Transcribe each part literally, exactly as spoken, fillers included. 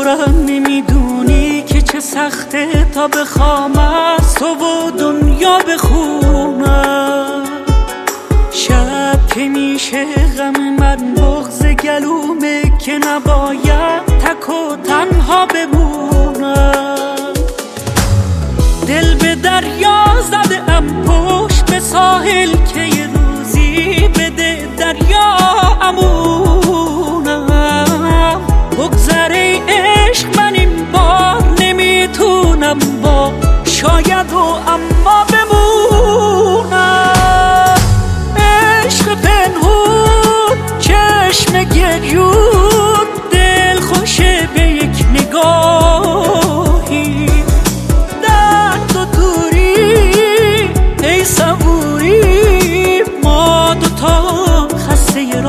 عمرم نمیدونی که چه سخته تا بخوام از تو و دنیا بخونم. شب که میشه غم من بغض گلومه که نباید تک و تنها بمونم. دل به دریا زده ام پشت به ساحل که یه روزی بده دریا امونم. بگذره عشق من این بار نمیتونم با شاید و اما بمونم. عشق پنهون چشم گریون دل خوشه به یک نگاهی. درد و دوری ای صبوری ما دوتا خسته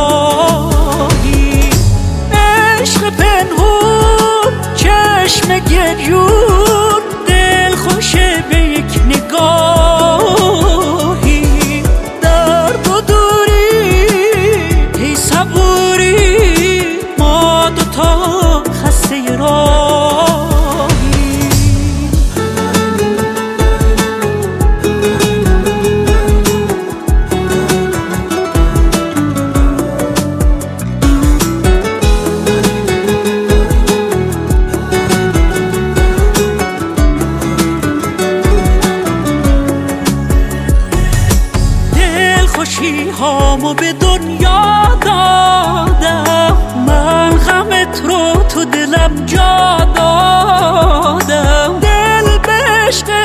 راهی. عشق پنهون چشم گریون دل خوشه به یک نگاهی. درد و دوری ای صبوری ما دوتا خسته راهی. خوشی هامو به دنیا دادم، من غمت رو تو دلم جا دادم. دل به عشق